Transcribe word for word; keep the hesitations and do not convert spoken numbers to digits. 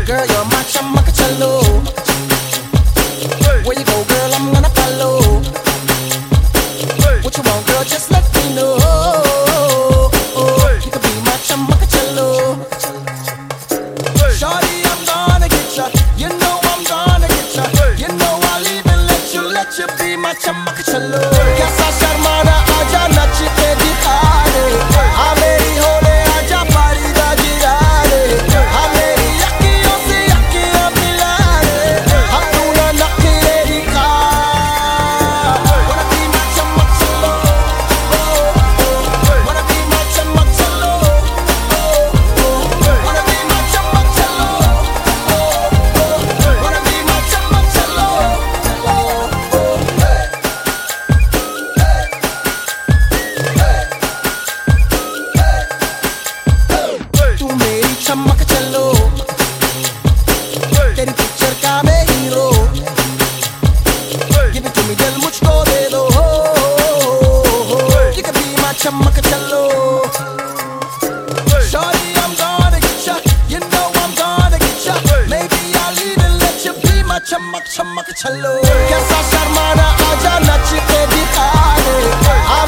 Girl, you're my chamacachalo. Where you go, girl, I'm gonna follow. What you want, girl, just let me know. You can be my chamacachalo. Shawty, I'm gonna get ya. You know I'm gonna get ya. You know I'll even let you, let you be my chamacachalo. Kaisa sharmana aaja nach ke dikha de. Aa meri hole aaja pari da gira de. Aa meri akhiyon se akhiyan mila de. Hum tu na nakhre dikha. Wanna be my chamacachalo. Wanna be my chamacachalo. Wanna be my chamacachalo. Wanna be my chamacachalo. तू मेरी chamacachalo. तेरी picture का मैं hero. Give it to me, दिल मुझको दे दो. You can be my chamacachalo. Shawty, I'm gonna get ya. You know I'm gonna get ya. Maybe I'll even let you be my chamac chamacachalo. Kaisa sharmana aaja nach ke dikha de.